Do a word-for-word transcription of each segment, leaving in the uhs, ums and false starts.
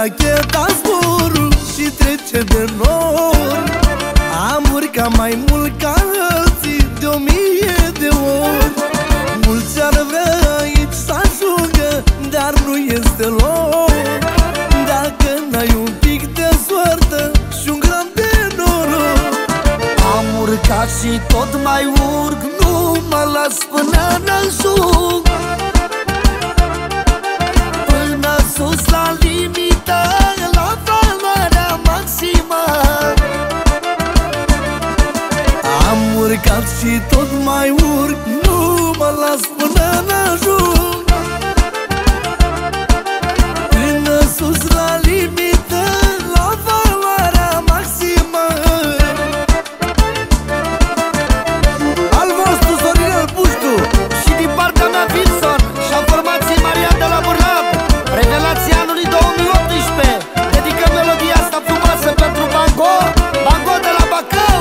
racheta zborul și trece de nor. Am urcat mai mult ca alții de o mie de ori. Mulți ar vrea aici să ajungă, dar nu este lor. Dacă n-ai un pic de soartă și un gram de noroc. Am urcat și tot mai urc, nu mă las până n-ajung. Până sus la limită, la valoarea maximă. Am urcat și tot mai urc, nu mă las până n-ajung. Până sus la limită, la valoarea maximă. Al vostru Sorinel Puștu și din partea mea Wilson și a formației Marian de la Burnab, revelația anului două mii optsprezece. Dedicăm melodia asta frumoasă pentru Bango, Bango de la Bacău.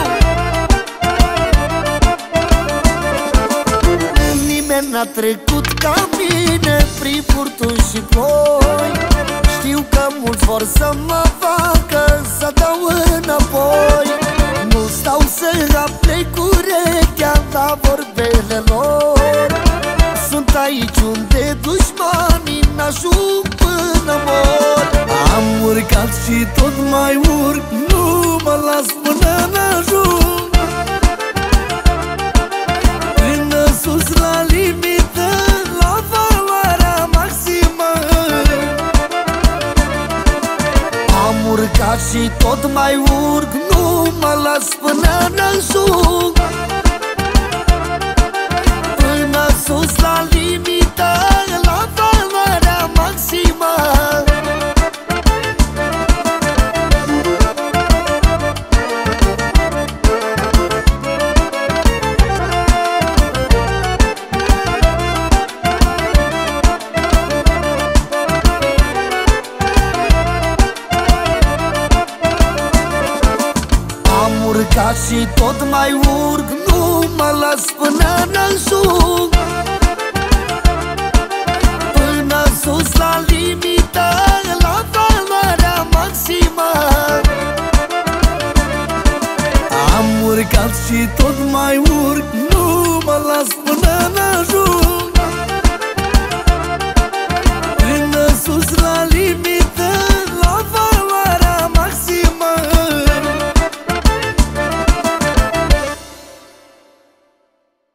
Nimeni n-a trecut ca mine prin furtuni și ploi. Știu că mulți vor să mă facă să dau înapoi. Nu stau să aplec urechea la vorbele lor. Sunt aici unde dușmanii n-ajung până mor. Am urcat și tot mai urc, nu mă las până n-ajung. Până sus la limită, la valoarea maximă. Am urcat și tot mai urc, nu mă las până n-ajung. Până sus la limită, la valoarea maximă. Am urcat și tot mai urc, nu mă las până n-ajung. Până sus la limită, la valoarea maximă. Am urcat și tot mai urc, nu mă las până n-ajung. Până sus la limită.